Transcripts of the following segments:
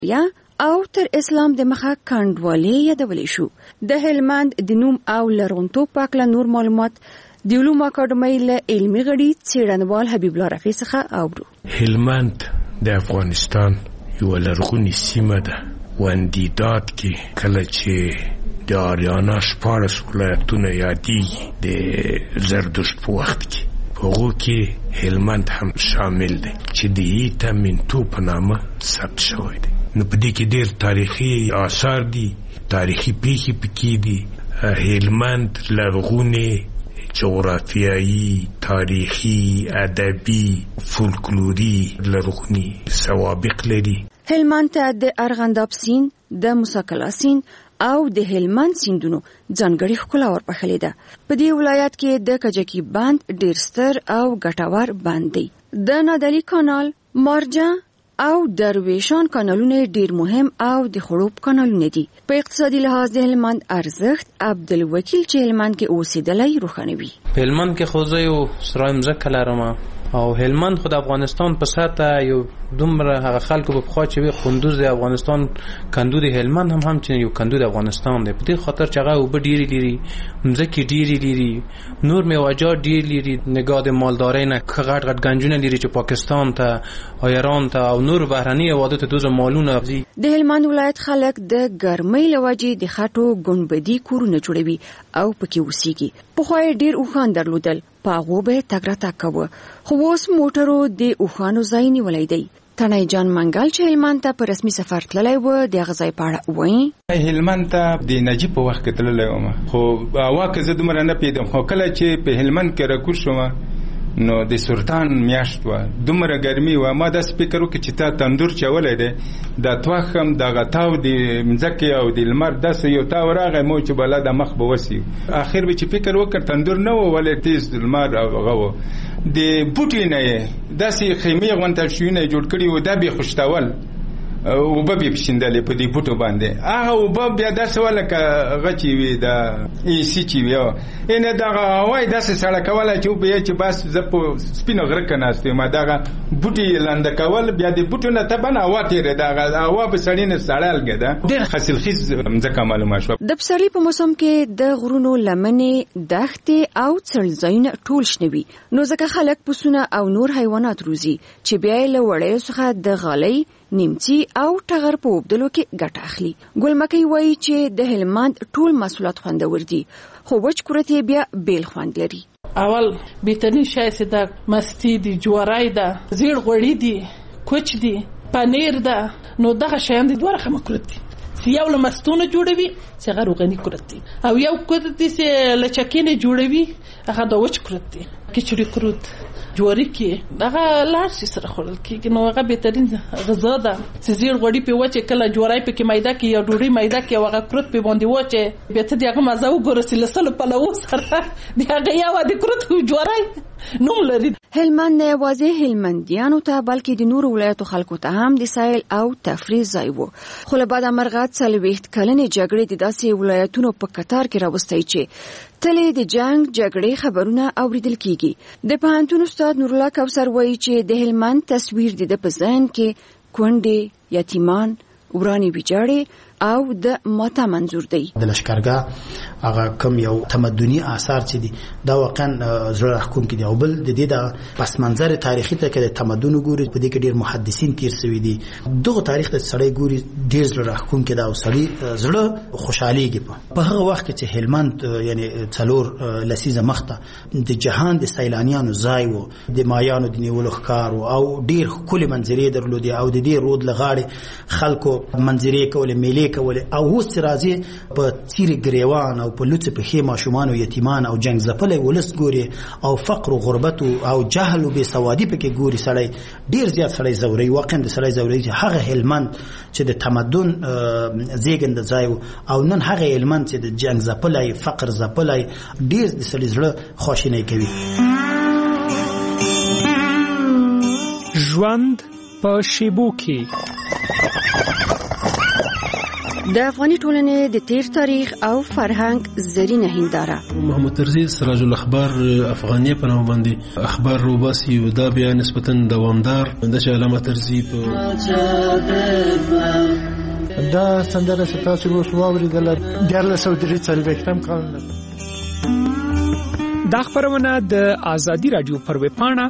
یا او تر اسلام د مخه کانډوالي یادولې شو. د هلمند د نوم او لرغونتوب په اړه نور معلومات د علومو اکاډمۍ له علمي غړي څېړنوال حبیب الله رفیع څخه اورو. هلمند د افغانستان یو لرغونی سیمه ده. وندیداد کې کله چې د آریانا 14 ولایتونه یادېږي د زردشت په وخت کې، په هغو کې هلمند هم شامل دی چې د ایتامینتو په نامه ثبت شوی دی. نو په دې کې ډېر تاریخي آثار دي، تاریخي پیښې پکې دي. هلمند لرغونې جغرافیایی، تاریخي، ادبي، فولکلوري لرغوني سوابق لري. هلمند ته د ارغنداب سیند، د موسی قلعه سیند او د هلمند سیندونو ځانګړې ښکلا ورپخلې ده. په دې ولایت کې د کجکي بند ډېر ستر او ګټور بند دی. د نادعلي کانال، مارجه او درویشان کانالونه ډېر مهم او د خړوب کانالونه دي. په اقتصادي لحاظ د هلمند ارزښت عبدالوکیل چې هلمند کې اوسېدلی روښانوي. په هلمند کې خو زه یو سرای مځکه لرم او هلمند خو د افغانستان په سطح یو دومره هغه خلکو په خوا چې وي قندوز د افغانستان، کندو د هلمند هم چې یو کندو د افغانستان دی. په دې خاطر چې هغه اوبه ډېرې لري، مځکې ډېرې لري، نور میوه‌جات ډېر لري، نگاه د مالدارۍ نه غټ غټ گنجونه لري چې پاکستان ته او ایران ته او نور بهرني هېوادو ته دوزه مالونه ځي. د هلمند ولایت خلک د ګرمۍ له وجې د خټو ګنبدي کورونه جوړوي او پکې اوسېږي. پخوا یې ډېر اوښان درلودل، په هغو به یې تګ راتګ کوه، خو اوس موټرو د اوښانو ځای نیولی دی. تڼی جان منګل چې هلمند ته په رسمي سفر تللی و، د هغه ځای په اړه وایي. هلمند ته د نجیب په وخت کې تللی وم، خو هوا که زه دومره نه پوهېدم، خو کله چې په هلمند کې راکوز شوم نو د سرطان میاشت وه، دومره ګرمي وه. ما داسې فکر وکړ چې تا تندور چولی دی، دا توخم دغه تاو د مځکې او د لمر داسې یو تاو راغی مو چې بلا د مخ به وسي. اخر به چې فکر وکړ تندور نه و، ولې تیز لمر او هغه و. د بوټي نه یې داسې خیمې غونته شویونه جوړ کړي و، دا به خوشتول اوبه به پشیندلې په دې بوټو باندې. هغه اوبه بیا داسې وه لکه هغه چې وي د ایسي چې وي، یعنې دغه هوا یې داسې سړه کوله چې وبه یې چې بس زه په سپینو غره کې ناست یم، دغه بوټي لانده کول، بیا د بوټو نه طبعا هوا تېرېده، هغه هوا به سړي نه سړه الګېده. ډېر حاصلخیز مځکه معلومه شوه. د پسرلي په موسم کې د غرونو لمنې، دښتې او څړځایونه ټول شنه وي، نو ځکه خلک پسونه او نور حیوانات روزي چې بیا یې له وړیو څخه د غالۍ، نیمڅي او ټغر په اوبدلو کې ګټه اخلي. ګل مکۍ وایي چې د هلمند ټول محصولات خوندور دي، خو وچ کورت یې بیا بیل خوند لري. اول بیتنی شایسته ده، مستی دي، جوارای ده، زیړ غوړي دي، کوچ دي، پنیر ده. نو دغه شیان دي دوه رقمه کورت دي. یو له مستونه جوړوي چې هغه روغني کورت دي، او یو کورت دي چې له چکینې جوړوي هغه د وچ کورت دي. کچړي کورت جواری کې دغه لارشي سره خوړل کېږي، نو هغه بهترین غذا ده. چې زیړ غوړي په وچه کله جواری په کې میده کې یا ډوډۍ میده کې هغه کورت په باندې وچه به ته دغه مزه وګورې چې لسلو په لو سره دغه یو د کورت جواری نوم لري. هلمند نه یوازې هلمندیانو ته بلکې د نورو ولایتو خلکو ته هم د سیل او تفریح ځای و. خو له بعده مرغه 40 کلنې جګړې د داسې ولایتونو په قطار کې راوستي چې تلې د جنگ جګړې خبرونه اوریدل کیږي. د پوهنتون استاد نورالله کوثر وایي چې د هلمند تصویر د په ذهن کې کونډې، یتیمان، ورانې ویجاړې او د ماته منظور دی. د لشکرګاه هغه کم یو تمدني آثار چې دي دا واقعا زړه راښکونکي دي، او بل د دې د پس منظر تاریخي ته کې د تمدن ګوري، په دې کې ډېر محدثین تیر شوي دي. دغه تاریخ د سړی ګوري ډېر زړه راښکونکي ده او سړی زړه خوشحالېږي. په هغه وخت کې چې هلمند یعنی 4 لسیزه مخته د جهان د سیلانیانو ځای و، د مایانو د نیولو ښکار او ډېر ښکلې منظرې درلودې، او د دې رود له غاړې خلکو منظرې کولې، میلې کولې. او اوس چې راځي په څیرې ګریوان او په لوڅې پښې ماشومان او یتیمان او جنګ ځپلی ولس ګوري، او فقر او غربت او جهل او بېسوادي پکې ګوري، سړی ډېر زیات سړی ځوروي. واقعا د سړی ځوروي چې هغه هلمند چې د تمدن زیږنده ځای او نن هغه هلمند چې د جنګ ځپلی، فقر ځپلی، ډېر د سړي زړه خواشینی کوي. ژوند په شیبو کې د افغاني ټولنې د تیر تاریخ او فرهنګ زرینه هنداره. محمد طرزي سراج الاخبار افغانیه په نوم باندې اخبار روباسي او دا بیا نسبتا دوامدار د علامه طرزي په دا سندره چې تاسو اوس واوریدل د 1943 کال دا خبرونه د آزادی رادیو پر ویب پاڼه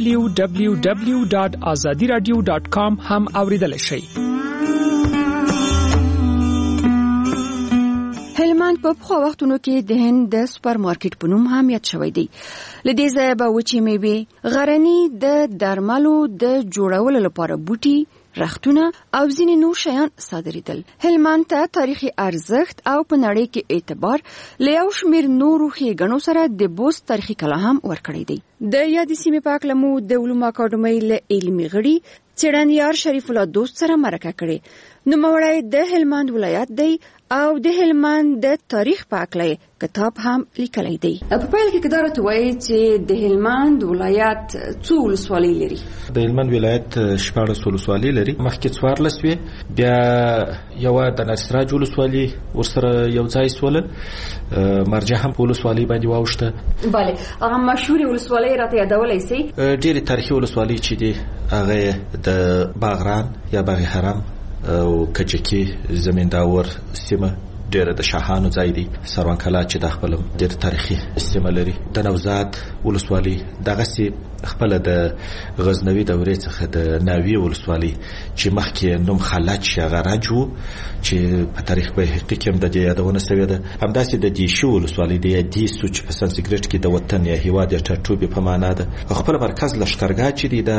www.azadiradio.com هم اوریدل شئ. هلمند په پخوا وختونو کې د هند د سپر مارکیټ په نوم هم یاد شوی دی. لدې ځای به وچې میوې، غرني د درملو د جوړولو لپاره بوټي، رختونه او ځینې نور شیان صادریدل. هلمند ته تاریخي ارزښت او په نړۍ کې اعتبار له یو شمېر نورو ښېګڼو سره د بوست تاریخي کلا هم ورکړی دی. د یادې سیمې په هکله مو د علومو اکاډمۍ له علمي غړي څېړندیار شریف الله دوست سره مرکه کړې. نوموړی د هلمند ولایت دی او د هلمند د تاریخ په اړه کتاب هم لیکلی دی. په پیل کې کدارت وایي چې د هلمند ولایت څو ولسوالۍ لري؟ د هلمند ولایت 14 ولسوالۍ لري. مخکې 14 وي، بیا یو د نصرراج ولسوالۍ ورسره یو ځای سول، مرجع هم په ولسوالۍ باندې واوښته. بله، هغه مشهورې ولسوالۍ راته یادولی سئ؟ ډېرې تاریخي ولسوالۍ چې دي هغه د باغران یا باغ حرم او کجکی زمینداور سیمه ډېر د شاهانو ځای دی. سروان کلا چې د خپل ډېر تاریخي سیمه لري. د نوزاد ولسوالۍ دغه سي خپل د غزنوي دورې څخه د ناوی ولسوالۍ چې مخکې نوم خلج غراجو چې په تاریخ په حقیقت کې هم د دې یادونه شوې ده. همداسې د دیشي ولسوالۍ د دې سوچ په سانسکریټ کې د وطن یا هیواد یا ټاټوبې په معنا ده. خپل مرکز لشکرګاه چې دی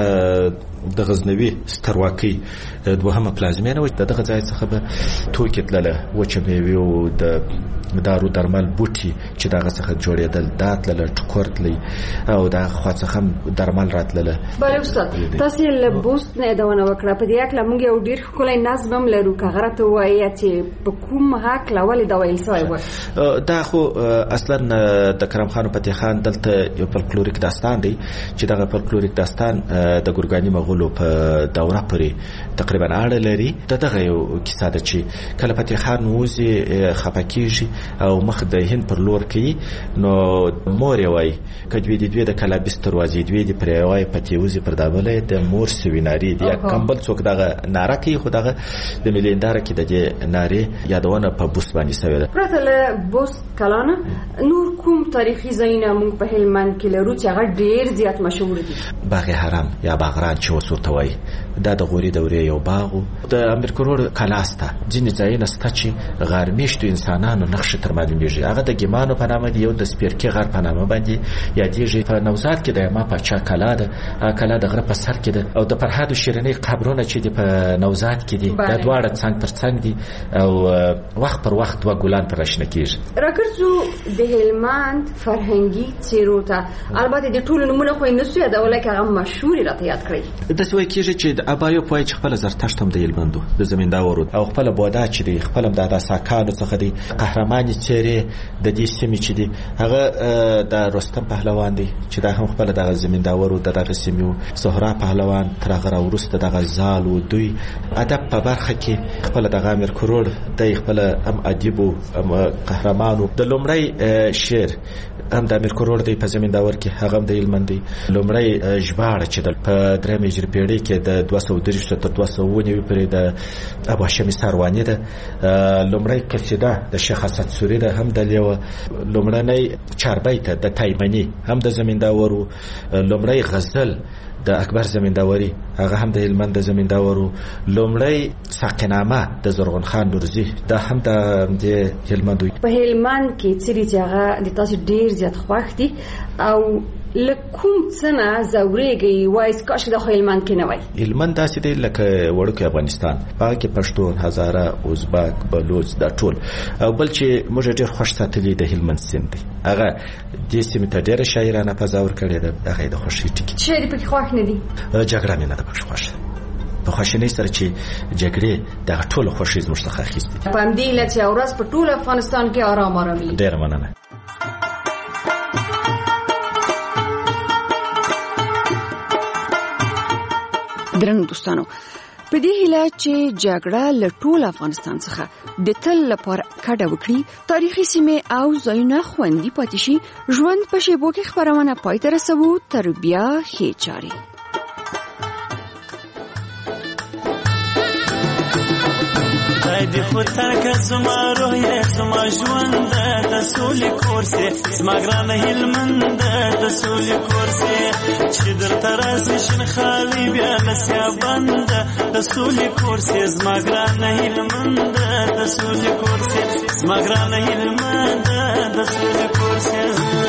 د غزنوي سترواکۍ دوهمه پلازمینه و. دغه ځای څخه به توکي تلله، وچه میوې او د دارو درمل بوټي چې دغه څخه جوړېدل، دا تلله ټکور تللی او دا خوا څخه درمل راتلله. بله استاد، تاسو له بوست نه یادونه وکړه. په دې اړه موږ یو ډېر ښکلی نظم هم لرو که هغه راته ووایه چې په کوم هکله ولې دا ویل سوی و؟ دا خو اصلا د کرم خان فتح خان دلته یو فلکلوریک داستان دی چې دغه فلکلوریک داستان د ګورګاني مغولو په دوره پورې تقریبا اړه لري. دغه یو کیسه ده چې کله فتح خان وځي خفه کېږي او مخ د هند پر لور کوي، نو مور یې وایي که دوی د کلابیس دروازې دوی د پرې وایي پتې وځي پر دا بله د مور سویناري دی یا کمبل څوک دغه ناره کوي. خو دغه د ملي هنداره کې د دې نارې یادونه په بوست باندې شوې ده. پرته له بوست کلانه نور کوم تاریخي ځایونه موږ په هلمند کې لرو چې هغه ډېر زیات مشهور دي؟ باغ حرم یا باغران چې اوس ورته وایي، دا د غوري دورې یو باغ و. د امیر کروړ کلا سته، ځینې ځایونه سته چې غارمیشتو انسانانو نقشې تر معلومېږي. هغه د ګیمانو په نامه دی، یو د سپیرکي غر په نامه باندې یادېږي. په نوزاد کې د یما پاچا کلا ده، کلا د غره په سر کې ده. او د فرهاد شیرینۍ قبرونه چې دی په نوزاد کې دي، دا دواړه څنګ تر څنګ دي او وخت پر وخت دوه ګلان پر راشنه کېږي. راګرځو د هلمند فرهنګي څېرو ته. البته د ټولو نومونه خو یې نسو یادولی که هغه مشهورې راته یاد کړئ. داسې وایي کېږي چې د ابایوب وایي چې خپله زرتشت هم د هلمند و، د زمینداور او خپله بودا چې دی خپل هم د ساکانو څخه دی. قهرمانې څېرې د دې سیمې چې دی هغه د رستم پهلوان دی چې دا هم خپله دغه زمینداور و، د دغه سیمې و. زهرا پهلوان تر هغه راوروسته دغه زال و. دوی ادب په برخه کې خپله دغه امیر کروړ دی خپله هم ادیب و، هم قهرمان و. د لومړی شعر هم د امیر کروړ دی په زمینداور کې، هغه هم د هلمند دی. لومړی ژباړه چې په درېیمه هجري پېړۍ کې د 230 تر 290 پورې د ابوهاشمي سارواني ده. لومړی قصیده د شیخ اسد سوري ده، هم د لیوه. لومړنی چاربیت د تایمني هم د زمینداور و. لومړی غزل د اکبر زمینداوري هغه هم د هلمند د زمینداورو. لومړی ساقینامه د زرغون خان نورزي دا هم د هلمند. په هلمند کې څه چې هغه د تاسو ډیر زیات خوښ دي او لکوم څنګه زوريږي وایس کاش د هلمند کې نه وای؟ هلمند داسې دی لکه وړوکی افغانستان، هغه کې پښتون، هزاره، ازبک، بلوچ دا ټول. او بل چې موږ ډیر خوښ ساتلی د هلمند سیند دی، هغه د سیمې ته ډیره شاعرانه فضا ورکړې ده. هغه د خوښۍ ټکی شعر پکې خوښ نه دي. جګړه مې نه ده پکې خوښه. په خوښنۍ سره چې جګړې دغه ټولو خوښۍ زموږ څخه اخیستې. په همدې علت چې ورځ په ټول افغانستان کې آرام وي. ډېره مننه. درنو دوستانو، په دې هیله چې جګړه له ټول افغانستان څخه د تل لپاره کډه وکړي، تاریخي سیمې او ځایونه خوندي پاتې شي. ژوند په شیبو کې خبرونه پای ته رسوو، تر بیا ښې چارې. دی خود ترک زما روح زما ژوند د سولې کورسې زما ګرانه هلمند د سولې کورسې چې درته راسي شین خالي بیا نسیا بند د سولې کورسې زما ګرانه هلمند د سولې کورسې زما ګرانه هلمند د سولې کورسې.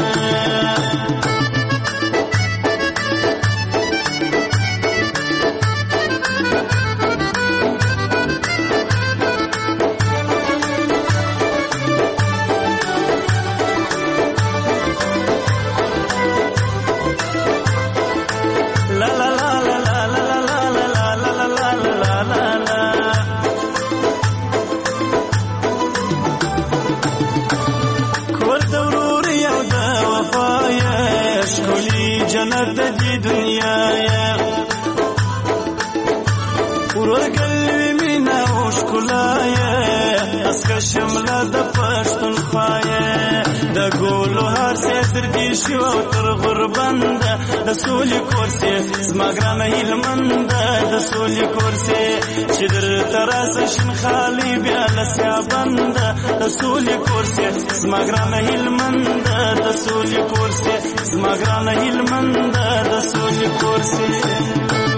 جنت دی دنیا یا ورور قلبی مینا او شکلا یا اسکر شمله د پښتونخوا یا د ګولو هر ستر دی شو تر غربند د سولې کورسې زما ګرانه هلمند د سولې کورسې چې در تراس شین خالي بیا لسیا بند د سولې کورسې زما ګرانه هلمند د سولې کورسې زما ګرانه هلمند د سولې کورسې.